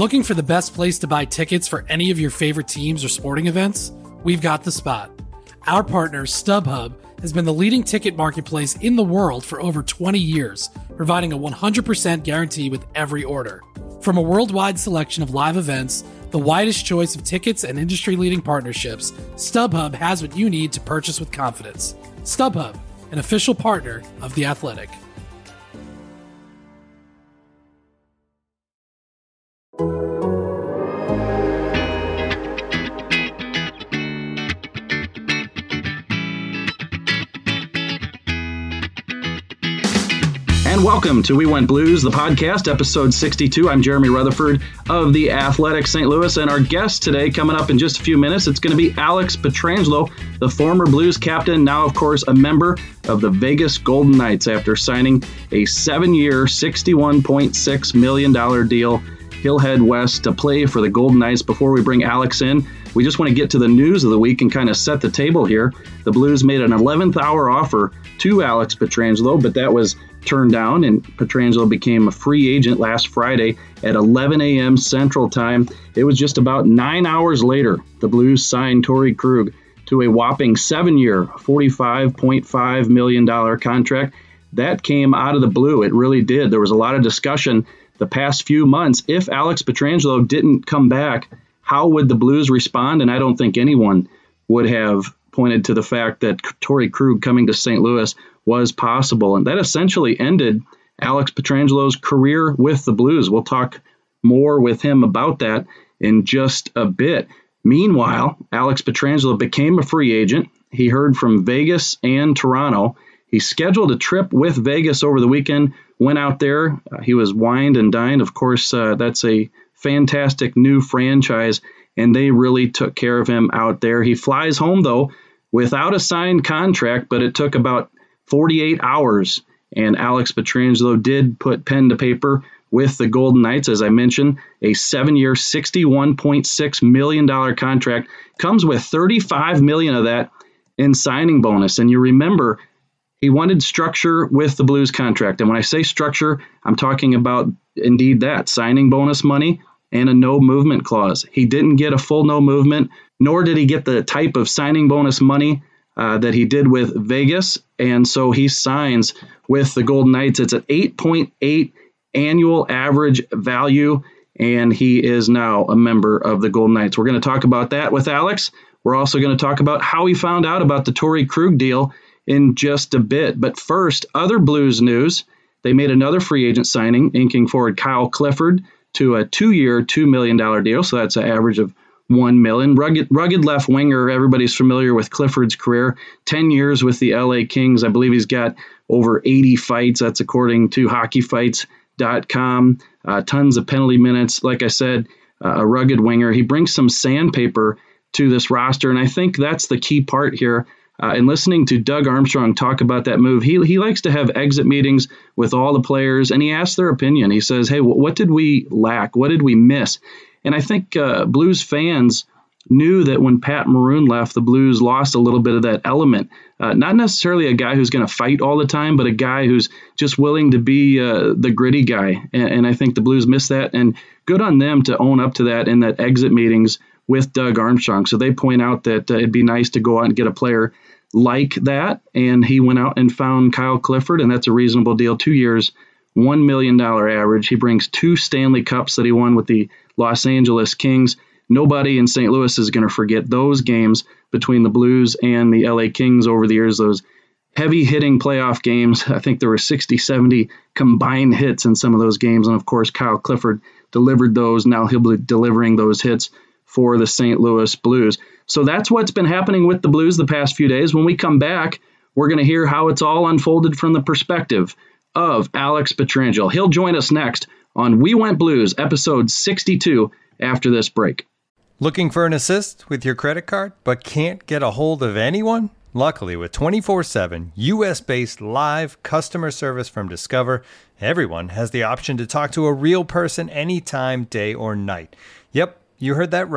Looking for the best place to buy tickets for any of your favorite teams or sporting events? We've got the spot. Our partner, StubHub, has been the leading ticket marketplace in the world for over 20 years, providing a 100% guarantee with every order. From a worldwide selection of live events, the widest choice of tickets and industry-leading partnerships, StubHub has what you need to purchase with confidence. StubHub, an official partner of The Athletic. And welcome to We Went Blues, the podcast, episode 62. I'm Jeremy Rutherford of The Athletic St. Louis, and our guest today, coming up in just a few minutes, it's going to be Alex Pietrangelo, the former Blues captain, now, of course, a member of the Vegas Golden Knights after signing a 7-year, $61.6 million deal. He'll head west to play for the Golden Knights. Before we bring Alex in, we just want to get to the news of the week and kind of set the table here. The Blues made an 11th hour offer to Alex Pietrangelo, but that was turned down, and Pietrangelo became a free agent last Friday at 11 a.m. Central Time. It was just about 9 hours later, the Blues signed Torey Krug to a whopping 7-year, $45.5 million contract. That came out of the blue. It really did. There was a lot of discussion the past few months. If Alex Pietrangelo didn't come back, how would the Blues respond? And I don't think anyone would have pointed to the fact that Torey Krug coming to St. Louis was possible. And that essentially ended Alex Pietrangelo's career with the Blues. We'll talk more with him about that in just a bit. Meanwhile, Alex Pietrangelo became a free agent. He heard from Vegas and Toronto. He scheduled a trip with Vegas over the weekend, went out there. He was wined and dined. Of course, that's a fantastic new franchise, and they really took care of him out there. He flies home, though, without a signed contract, but it took about 48 hours, and Alex Pietrangelo did put pen to paper with the Golden Knights. As I mentioned, a 7-year, $61.6 million contract comes with $35 million of that in signing bonus. And you remember, he wanted structure with the Blues contract. And when I say structure, I'm talking about indeed that, signing bonus money and a no movement clause. He didn't get a full no movement, nor did he get the type of signing bonus money that he did with Vegas. And so he signs with the Golden Knights. It's an 8.8 annual average value, and he is now a member of the Golden Knights. We're going to talk about that with Alex. We're also going to talk about how he found out about the Torey Krug deal in just a bit. But first, other Blues news. They made another free agent signing, inking forward Kyle Clifford to a 2-year, $2 million deal. So that's an average of $1 million. Rugged left winger. Everybody's familiar with Clifford's career. 10 years with the LA Kings. I believe he's got over 80 fights. That's according to hockeyfights.com. Tons of penalty minutes. Like I said, a rugged winger. He brings some sandpaper to this roster, and I think that's the key part here. And listening to Doug Armstrong talk about that move, he likes to have exit meetings with all the players, and he asks their opinion. He says, hey, what did we lack? What did we miss? And I think Blues fans knew that when Pat Maroon left, the Blues lost a little bit of that element. Not necessarily a guy who's going to fight all the time, but a guy who's just willing to be the gritty guy. And I think the Blues missed that. And good on them to own up to that in that exit meetings with Doug Armstrong. So they point out that it'd be nice to go out and get a player like that. And he went out and found Kyle Clifford, and that's a reasonable deal. 2 years, $1 million average. He brings 2 Stanley Cups that he won with the Los Angeles Kings. Nobody in St. Louis is going to forget those games between the Blues and the LA Kings over the years, those heavy-hitting playoff games. I think there were 60, 70 combined hits in some of those games, and of course Kyle Clifford delivered those. Now he'll be delivering those hits for the St. Louis Blues. So that's what's been happening with the Blues the past few days. When we come back, we're going to hear how it's all unfolded from the perspective of Alex Pietrangelo. He'll join us next on We Went Blues, episode 62, after this break. Looking for an assist with your credit card, but can't get a hold of anyone? Luckily, with 24/7 U.S.-based live customer service from Discover, everyone has the option to talk to a real person anytime, day or night. Yep, you heard that right.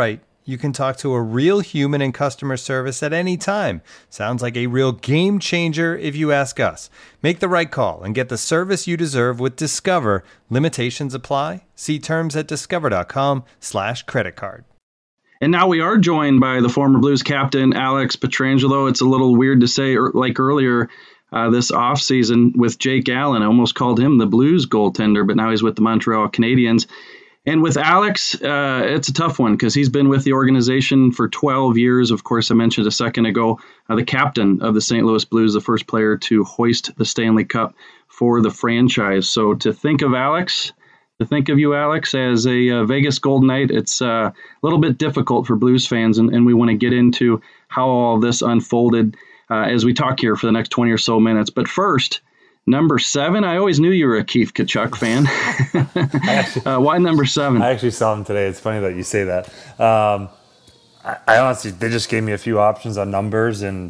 You can talk to a real human in customer service at any time. Sounds like a real game changer if you ask us. Make the right call and get the service you deserve with Discover. Limitations apply. See terms at discover.com/creditcard. And now we are joined by the former Blues captain, Alex Pietrangelo. It's a little weird to say, like earlier this offseason with Jake Allen. I almost called him the Blues goaltender, but now he's with the Montreal Canadiens. And with Alex, it's a tough one because he's been with the organization for 12 years. Of course, I mentioned a second ago, the captain of the St. Louis Blues, the first player to hoist the Stanley Cup for the franchise. So to think of you, Alex, as a Vegas Golden Knight, it's a little bit difficult for Blues fans, and we want to get into how all this unfolded as we talk here for the next 20 or so minutes. But first, number 7, I always knew you were a Keith Tkachuk fan. Why number 7? I actually saw him today. It's funny that you say that. I honestly, they just gave me a few options on numbers, and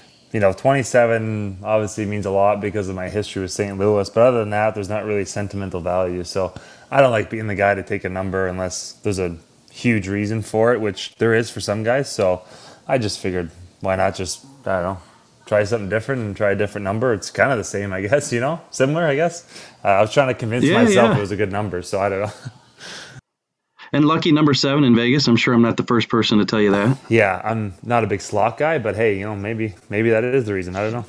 27 obviously means a lot because of my history with St. Louis. But other than that, there's not really sentimental value. So I don't like being the guy to take a number unless there's a huge reason for it, which there is for some guys. So I just figured, why not just, I don't know, try something different and try a different number. It's kind of the same, I guess, similar, I guess. I was trying to convince myself it was a good number, so I don't know. And lucky number 7 in Vegas. I'm sure I'm not the first person to tell you that. Yeah, I'm not a big slot guy, but hey, maybe that is the reason. I don't know.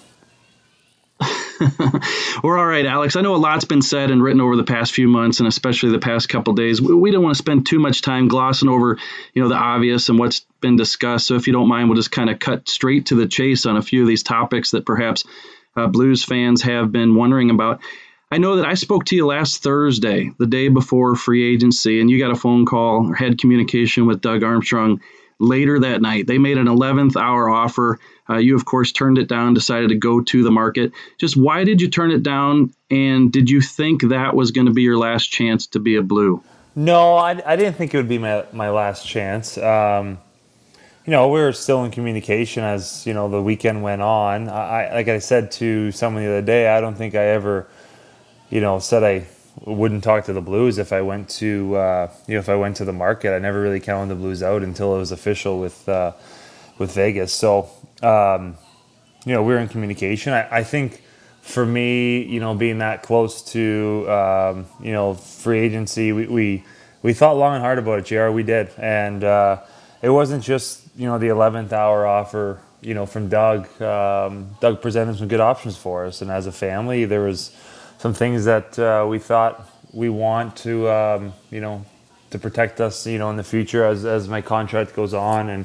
We're all right, Alex. I know a lot's been said and written over the past few months, and especially the past couple days. We don't want to spend too much time glossing over, the obvious and what's been discussed. So if you don't mind, we'll just kind of cut straight to the chase on a few of these topics that perhaps Blues fans have been wondering about. I know that I spoke to you last Thursday, the day before free agency, and you got a phone call or had communication with Doug Armstrong later that night. They made an 11th hour offer. You, of course, turned it down, decided to go to the market. Just why did you turn it down? And did you think that was going to be your last chance to be a Blue? No, I didn't think it would be my last chance. We were still in communication as, the weekend went on. Like I said to someone the other day, I don't think I ever, said I wouldn't talk to the Blues if I went to, the market. I never really counted the Blues out until it was official with Vegas. So, we were in communication. I think for me, being that close to, free agency, we thought long and hard about it, JR. We did. And it wasn't just, the 11th hour offer, from Doug. Doug presented some good options for us. And as a family, there was some things that we thought we want to, to protect us, in the future as my contract goes on. And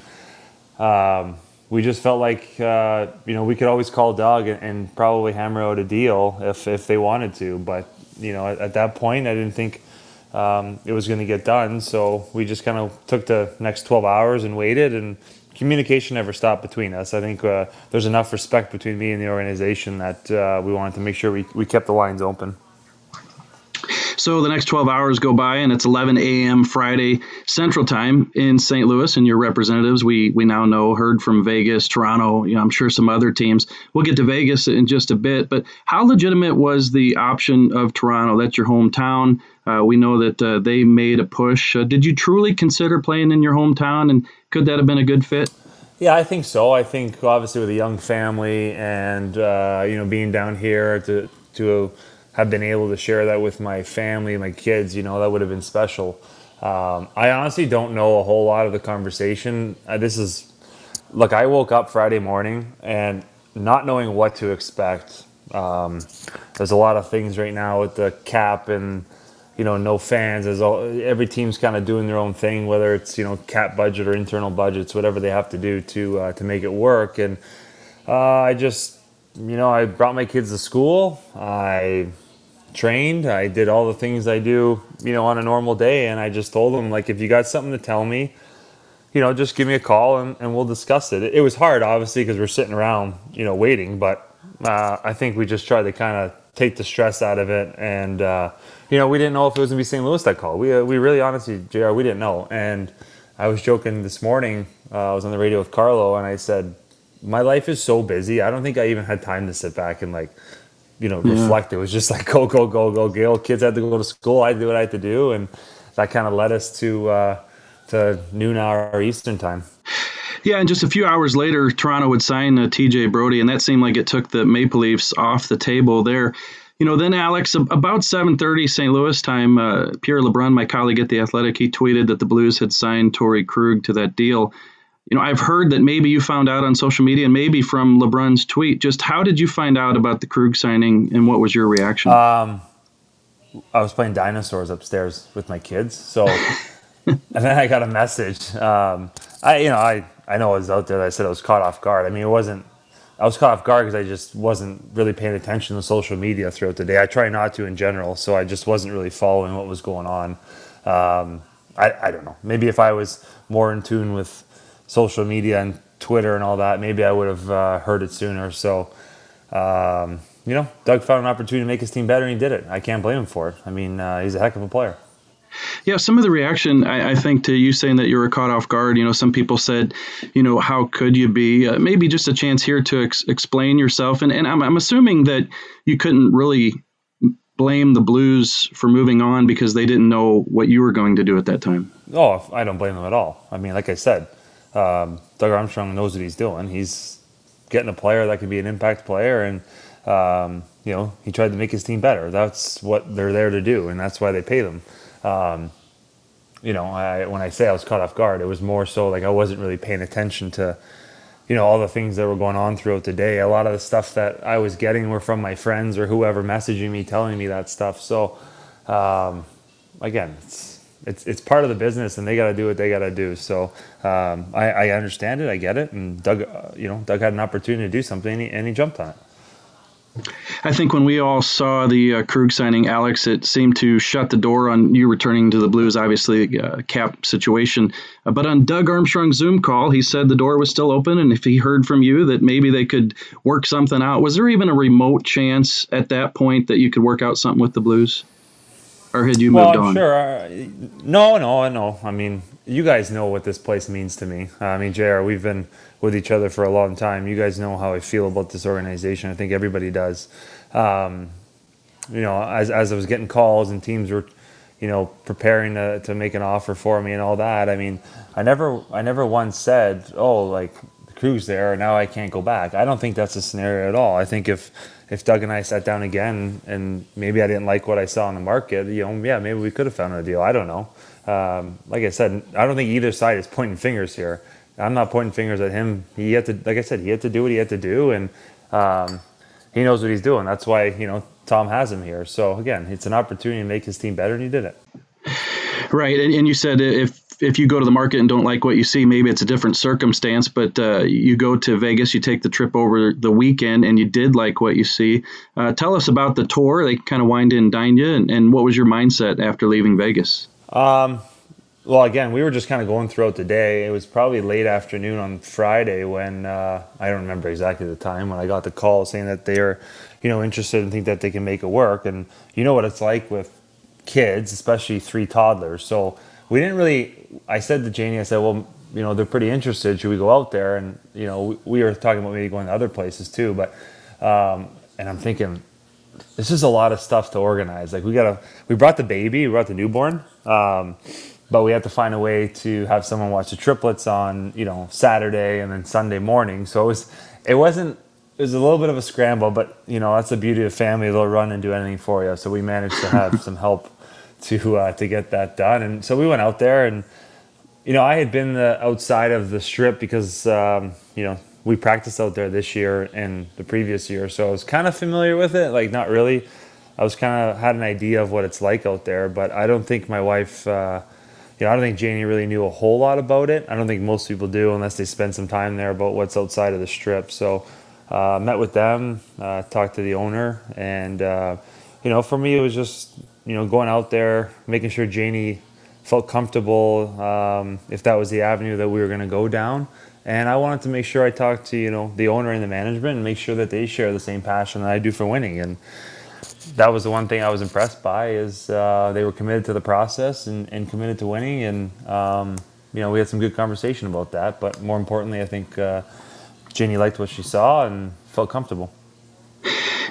we just felt like, we could always call Doug and probably hammer out a deal if they wanted to. But, at that point, I didn't think it was going to get done. So we just kind of took the next 12 hours and waited, and communication never stopped between us. I think there's enough respect between me and the organization that we wanted to make sure we kept the lines open. So the next 12 hours go by, and it's 11 a.m. Friday Central Time in St. Louis, and your representatives, we now know, heard from Vegas, Toronto, I'm sure some other teams. We'll get to Vegas in just a bit, but how legitimate was the option of Toronto? That's your hometown. We know that they made a push. Did you truly consider playing in your hometown, and could that have been a good fit? Yeah, I think so. I think obviously with a young family and, being down here to have been able to share that with my family, my kids, that would have been special. I honestly don't know a whole lot of the conversation. I woke up Friday morning and not knowing what to expect. There's a lot of things right now with the cap and, no fans. Every team's kind of doing their own thing, whether it's, cap budget or internal budgets, whatever they have to do to make it work. And I just, I brought my kids to school. I trained. I did all the things I do, on a normal day. And I just told them, if you got something to tell me, just give me a call and we'll discuss it. It was hard, obviously, because we're sitting around, waiting. But I think we just tried to kind of take the stress out of it. And, we didn't know if it was going to be St. Louis that called. We really, honestly, JR, we didn't know. And I was joking this morning. I was on the radio with Carlo, and I said, my life is so busy. I don't think I even had time to sit back and, reflect. It was just go. Gail, kids had to go to school. I had to do what I had to do. And that kind of led us to to noon hour Eastern time. Yeah, and just a few hours later, Toronto would sign TJ Brodie, and that seemed like it took the Maple Leafs off the table there. Then Alex, about 7:30 St. Louis time, Pierre LeBrun, my colleague at The Athletic, he tweeted that the Blues had signed Torrey Krug to that deal. I've heard that maybe you found out on social media and maybe from LeBrun's tweet. Just how did you find out about the Krug signing, and what was your reaction? I was playing dinosaurs upstairs with my kids, so and then I got a message. I know I was out there. I said I was caught off guard. I mean, I was caught off guard because I just wasn't really paying attention to social media throughout the day. I try not to in general, so I just wasn't really following what was going on. I don't know. Maybe if I was more in tune with social media and Twitter and all that, maybe I would have heard it sooner. So, Doug found an opportunity to make his team better, and he did it. I can't blame him for it. I mean, he's a heck of a player. Yeah, some of the reaction, I think, to you saying that you were caught off guard, some people said, how could you be? Maybe just a chance here to explain yourself. And I'm assuming that you couldn't really blame the Blues for moving on because they didn't know what you were going to do at that time. Oh, I don't blame them at all. I mean, like I said, Doug Armstrong knows what he's doing. He's getting a player that can be an impact player, and he tried to make his team better. That's what they're there to do, and that's why they pay them. When I say I was caught off guard, it was more so like I wasn't really paying attention to, all the things that were going on throughout the day. A lot of the stuff that I was getting were from my friends or whoever messaging me, telling me that stuff. So, again, it's part of the business, and they got to do what they got to do. So, I understand it, I get it, and Doug had an opportunity to do something, and he jumped on it. I think when we all saw the Krug signing, Alex, it seemed to shut the door on you returning to the Blues, obviously cap situation. But on Doug Armstrong's Zoom call, he said the door was still open, and if he heard from you that maybe they could work something out. Was there even a remote chance at that point that you could work out something with the Blues? Or had you moved on? Sure. No. I mean, you guys know what this place means to me. I mean, JR, we've been with each other for a long time. You guys know how I feel about this organization. I think everybody does. As I was getting calls and teams were, preparing to make an offer for me and all that. I mean, I never once said, oh, like the Krug's there, now I can't go back. I don't think that's a scenario at all. I think if Doug and I sat down again and maybe I didn't like what I saw in the market, maybe we could have found a deal. I don't know. Like I said, I don't think either side is pointing fingers here. I'm not pointing fingers at him. He had to do what he had to do, and he knows what he's doing. That's why, Tom has him here. So again, it's an opportunity to make his team better, and he did it. Right, and you said if you go to the market and don't like what you see, maybe it's a different circumstance, but you go to Vegas, you take the trip over the weekend, and you did like what you see. Tell us about the tour. They kind of wined and dined you, and what was your mindset after leaving Vegas? Well, again, we were just kind of going throughout the day. It was probably late afternoon on Friday when, I don't remember exactly the time, when I got the call saying that they're, interested and think that they can make it work. And you know what it's like with kids, especially 3 toddlers. So we didn't really, I said to Janie, I said, well, they're pretty interested. Should we go out there? And, we were talking about maybe going to other places too. But, and I'm thinking, this is a lot of stuff to organize. Like we brought the baby, we brought the newborn. But we had to find a way to have someone watch the triplets on, Saturday and then Sunday morning. So it was a little bit of a scramble, but that's the beauty of family. They'll run and do anything for you. So we managed to have some help to get that done. And so we went out there, and I had been outside of the strip because we practiced out there this year and the previous year, so I was kind of familiar with it. Like, not really. I was kind of had an idea of what it's like out there, but I don't think my wife. I don't think Janie really knew a whole lot about it. I don't think most people do unless they spend some time there about what's outside of the strip. So met with them, talked to the owner, and for me it was just going out there, making sure Janie felt comfortable if that was the avenue that we were going to go down. And I wanted to make sure I talked to the owner and the management and make sure that they share the same passion that I do for winning. And that was the one thing I was impressed by is they were committed to the process and committed to winning. And, we had some good conversation about that. But more importantly, I think Janie liked what she saw and felt comfortable.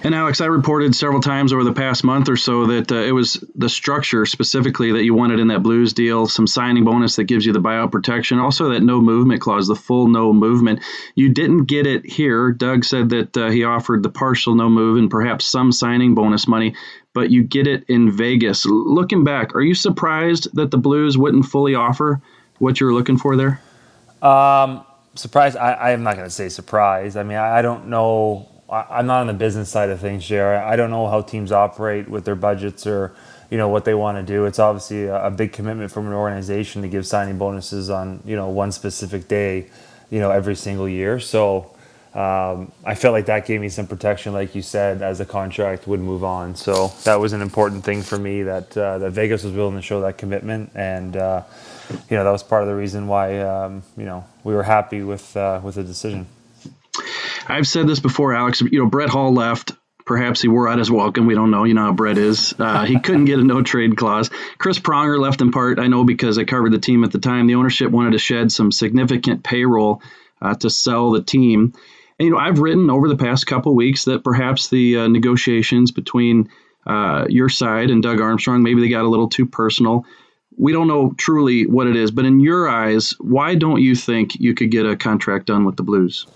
And Alex, I reported several times over the past month or so that it was the structure specifically that you wanted in that Blues deal, some signing bonus that gives you the buyout protection, also that no movement clause, the full no movement. You didn't get it here. Doug said that he offered the partial no move and perhaps some signing bonus money, but you get it in Vegas. Looking back, are you surprised that the Blues wouldn't fully offer what you were looking for there? Surprised? I am not going to say surprised. I mean, I don't know. I'm not on the business side of things, JR. I don't know how teams operate with their budgets or, what they want to do. It's obviously a big commitment from an organization to give signing bonuses on, one specific day, every single year. So I felt like that gave me some protection, like you said, as the contract would move on. So that was an important thing for me that Vegas was willing to show that commitment. And, that was part of the reason why, we were happy with the decision. I've said this before, Alex. Brett Hall left. Perhaps he wore out his welcome. We don't know. You know how Brett is. He couldn't get a no-trade clause. Chris Pronger left in part, I know, because I covered the team at the time. The ownership wanted to shed some significant payroll to sell the team. And, I've written over the past couple of weeks that perhaps the negotiations between your side and Doug Armstrong, maybe they got a little too personal. We don't know truly what it is. But in your eyes, why don't you think you could get a contract done with the Blues?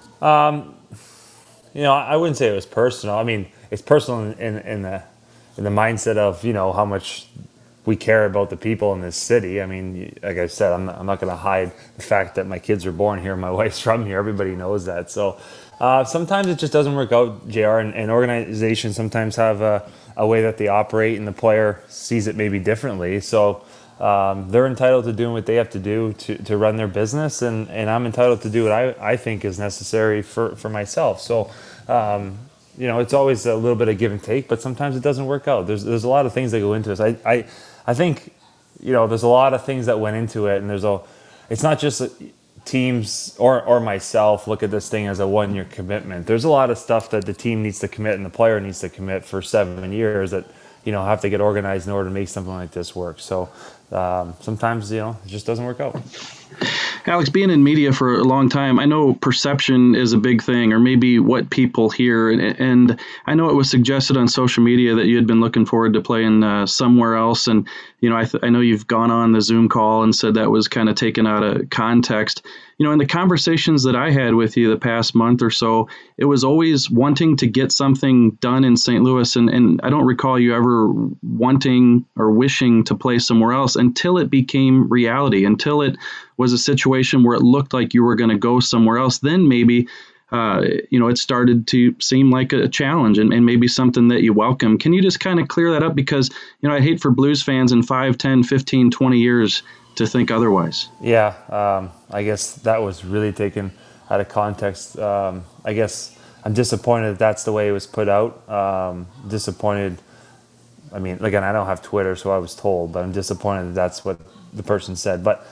I wouldn't say it was personal. I mean, it's personal in the mindset of, how much we care about the people in this city. I mean, like I said, I'm not going to hide the fact that my kids were born here. My wife's from here. Everybody knows that. So sometimes it just doesn't work out, JR, and organizations sometimes have a way that they operate and the player sees it maybe differently. So they're entitled to doing what they have to do to run their business, and I'm entitled to do what I think is necessary for myself. So, it's always a little bit of give and take, but sometimes it doesn't work out. There's a lot of things that go into this. I think, there's a lot of things that went into it, and it's not just teams or myself look at this thing as a 1-year commitment. There's a lot of stuff that the team needs to commit and the player needs to commit for 7 years that, have to get organized in order to make something like this work. So sometimes, it just doesn't work out. Alex, being in media for a long time, I know perception is a big thing, or maybe what people hear. And I know it was suggested on social media that you had been looking forward to playing somewhere else. And, I know you've gone on the Zoom call and said that was kind of taken out of context. In the conversations that I had with you the past month or so, it was always wanting to get something done in St. Louis. And I don't recall you ever wanting or wishing to play somewhere else until it became reality, until it was a situation where it looked like you were going to go somewhere else. Then maybe, it started to seem like a challenge and maybe something that you welcome. Can you just kind of clear that up? Because, I hate for Blues fans in 5, 10, 15, 20 years to think otherwise. Yeah, I guess that was really taken out of context. I guess I'm disappointed that that's the way it was put out. Disappointed. I mean, again, I don't have Twitter, so I was told, but I'm disappointed that that's what the person said. But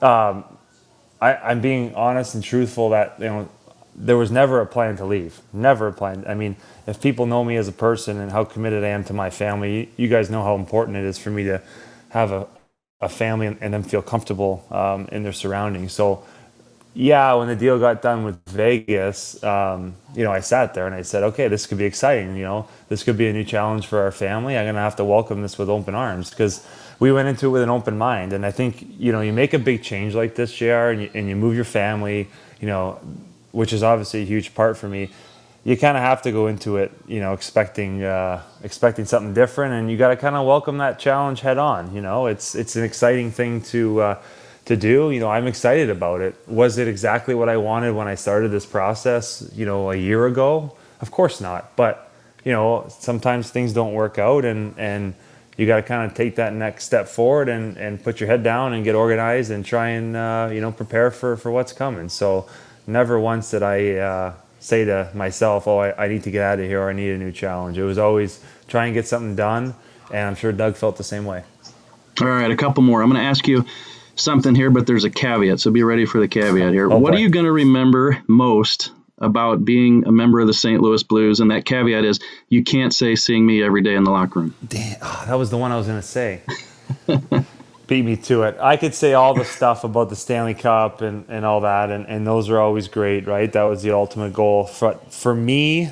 I'm being honest and truthful that, there was never a plan to leave. Never a plan. I mean, if people know me as a person and how committed I am to my family, you guys know how important it is for me to have a family and them feel comfortable in their surroundings. So, yeah, when the deal got done with Vegas, I sat there and I said, okay, this could be exciting. This could be a new challenge for our family. I'm going to have to welcome this with open arms because we went into it with an open mind. And I think, you make a big change like this, JR, and you move your family, which is obviously a huge part for me. You kind of have to go into it, expecting something different, and you got to kind of welcome that challenge head on. It's an exciting thing to do. I'm excited about it. Was it exactly what I wanted when I started this process, a year ago? Of course not. But sometimes things don't work out, and you got to kind of take that next step forward and put your head down and get organized and try and prepare for what's coming. So never once did I say to myself, I need to get out of here, or I need a new challenge. It was always try and get something done, and I'm sure Doug felt the same way. All right, a couple more. I'm going to ask you something here, but there's a caveat, so be ready for the caveat here. What are you going to remember most about being a member of the St. Louis Blues? And that caveat is you can't say seeing me every day in the locker room. Damn, that was the one I was going to say. Beat me to it. I could say all the stuff about the Stanley Cup and all that, and those are always great, right? That was the ultimate goal. For me,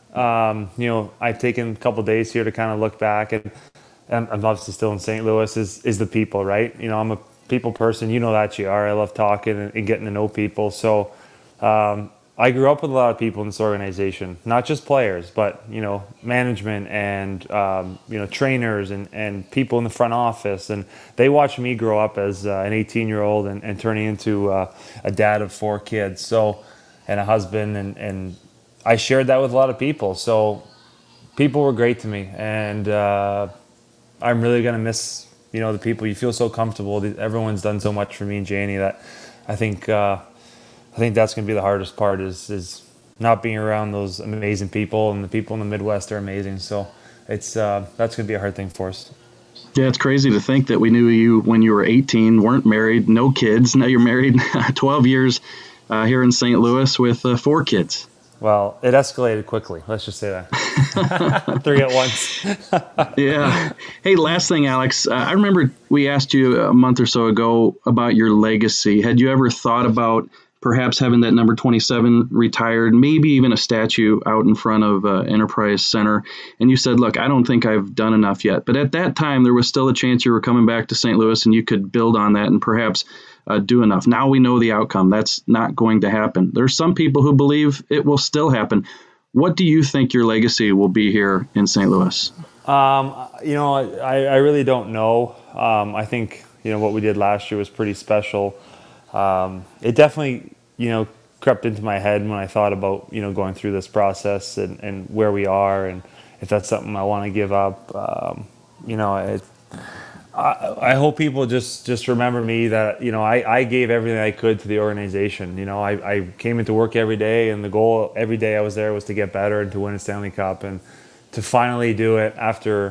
I've taken a couple days here to kind of look back, and I'm obviously still in St. Louis, is the people, right? I'm a people person. You know that you are. I love talking and getting to know people. So I grew up with a lot of people in this organization, not just players, but, management and, trainers and people in the front office. And they watched me grow up as an 18-year-old and turning into a dad of 4 kids, and a husband. And I shared that with a lot of people. So people were great to me. And I'm really going to miss, the people. You feel so comfortable. Everyone's done so much for me and Janie that I think that's going to be the hardest part is not being around those amazing people, and the people in the Midwest are amazing. So that's going to be a hard thing for us. Yeah, it's crazy to think that we knew you when you were 18, weren't married, no kids. Now you're married 12 years here in St. Louis with 4 kids. Well, it escalated quickly. Let's just say that. 3 at once. Yeah. Hey, last thing, Alex. I remember we asked you a month or so ago about your legacy. Had you ever thought about perhaps having that number 27 retired, maybe even a statue out in front of Enterprise Center? And you said, look, I don't think I've done enough yet. But at that time, there was still a chance you were coming back to St. Louis and you could build on that and perhaps do enough. Now we know the outcome. That's not going to happen. There's some people who believe it will still happen. What do you think your legacy will be here in St. Louis? I really don't know. I think, what we did last year was pretty special. It definitely, crept into my head when I thought about, going through this process and where we are, and if that's something I want to give up. I hope people just remember me that, I gave everything I could to the organization. I came into work every day, and the goal every day I was there was to get better and to win a Stanley Cup, and to finally do it after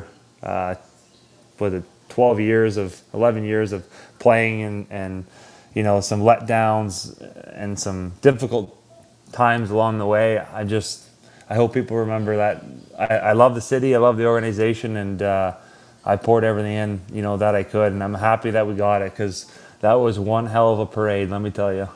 11 years of playing and some letdowns and some difficult times along the way. I hope people remember that I love the city, I love the organization, and I poured everything in, that I could, and I'm happy that we got it, because that was one hell of a parade, let me tell you.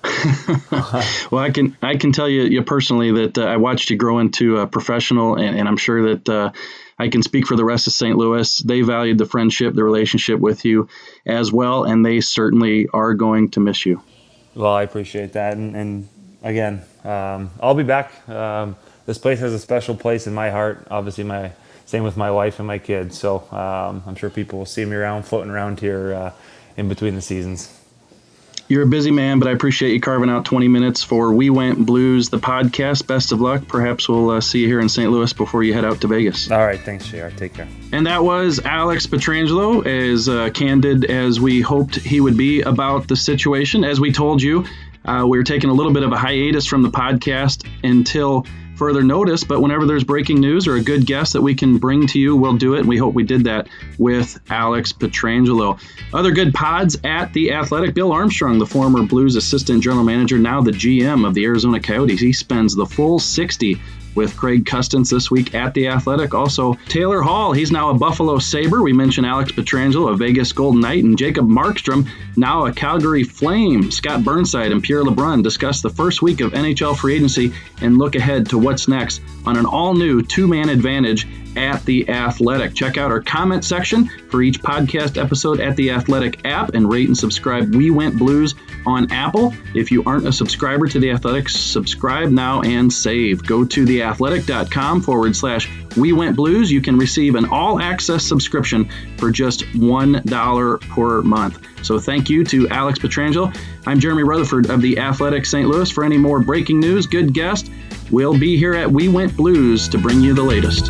Well, I can tell you personally that I watched you grow into a professional, and I'm sure that I can speak for the rest of St. Louis. They valued the friendship, the relationship with you as well, and they certainly are going to miss you. Well, I appreciate that, and again, I'll be back. This place has a special place in my heart. Obviously, same with my wife and my kids. So I'm sure people will see me floating around here in between the seasons. You're a busy man, but I appreciate you carving out 20 minutes for We Went Blues, the podcast. Best of luck. Perhaps we'll see you here in St. Louis before you head out to Vegas. All right. Thanks, JR. Take care. And that was Alex Pietrangelo, as candid as we hoped he would be about the situation. As we told you, we were taking a little bit of a hiatus from the podcast until further notice, but whenever there's breaking news or a good guest that we can bring to you, we'll do it. And we hope we did that with Alex Pietrangelo. Other good pods at The Athletic. Bill Armstrong, the former Blues assistant general manager, now the GM of the Arizona Coyotes. He spends the full 60 with Craig Custance this week at The Athletic. Also, Taylor Hall, he's now a Buffalo Sabre. We mentioned Alex Pietrangelo, a Vegas Golden Knight, and Jacob Markstrom, now a Calgary Flame. Scott Burnside and Pierre LeBrun discuss the first week of NHL free agency and look ahead to what's next on an all-new 2-man advantage at The Athletic. Check out our comment section for each podcast episode at The Athletic app, and rate and subscribe We Went Blues on Apple. If you aren't a subscriber to The Athletic, subscribe now and save. Go to theathletic.com/We Went Blues. You can receive an all-access subscription for just $1 per month. So thank you to Alex Pietrangelo. I'm Jeremy Rutherford of The Athletic St. Louis. For any more breaking news, good guest, we'll be here at We Went Blues to bring you the latest.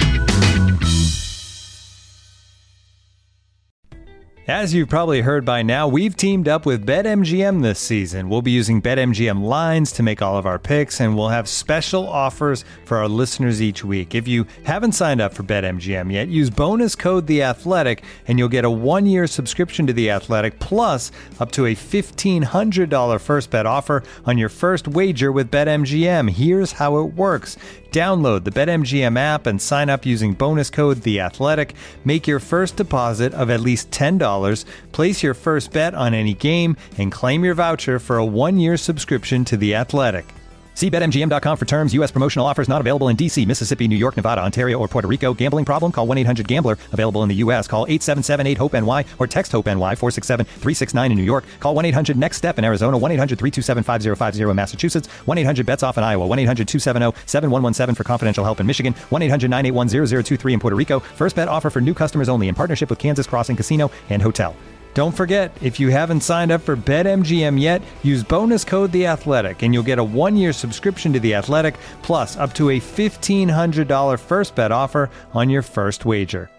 As you've probably heard by now, we've teamed up with BetMGM this season. We'll be using BetMGM lines to make all of our picks, and we'll have special offers for our listeners each week. If you haven't signed up for BetMGM yet, use bonus code THEATHLETIC, and you'll get a 1-year subscription to The Athletic, plus up to a $1,500 first bet offer on your first wager with BetMGM. Here's how it works. Download the BetMGM app and sign up using bonus code THEATHLETIC. Make your first deposit of at least $10, place your first bet on any game, and claim your voucher for a 1-year subscription to The Athletic. See BetMGM.com for terms. U.S. promotional offers not available in D.C., Mississippi, New York, Nevada, Ontario, or Puerto Rico. Gambling problem? Call 1-800-GAMBLER. Available in the U.S. Call 877-8-HOPE-NY or text HOPE-NY 467-369 in New York. Call 1-800-NEXT-STEP in Arizona. 1-800-327-5050 in Massachusetts. 1-800-BETS-OFF in Iowa. 1-800-270-7117 for confidential help in Michigan. 1-800-981-0023 in Puerto Rico. First bet offer for new customers only in partnership with Kansas Crossing Casino and Hotel. Don't forget, if you haven't signed up for BetMGM yet, use bonus code The Athletic, and you'll get a 1-year subscription to The Athletic, plus up to a $1,500 first bet offer on your first wager.